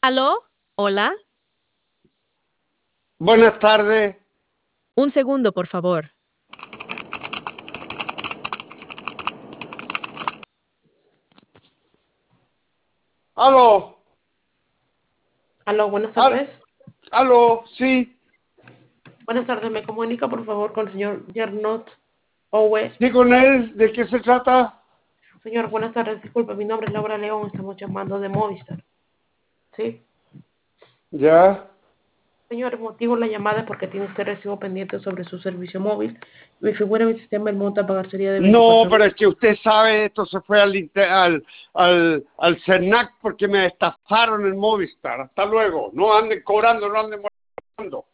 ¿Aló? ¿Hola? Buenas tardes. Un segundo, por favor. Aló, Aló, buenas al- tardes. aló, sí, Buenas tardes, me comunica por favor con el señor Gernot Owe. sí con él, ¿de qué se trata? Señor, buenas tardes, disculpe, mi nombre es Laura León, estamos llamando de Movistar. ¿Sí? Ya. Señor, el motivo de la llamada es porque tiene usted recibo pendiente sobre su servicio móvil. Me figura en mi sistema el monto a pagar sería de No, 24 pero mil. es que usted sabe, esto se fue al CERNAC porque me estafaron el Movistar. Hasta luego, no anden cobrando, no anden molestando.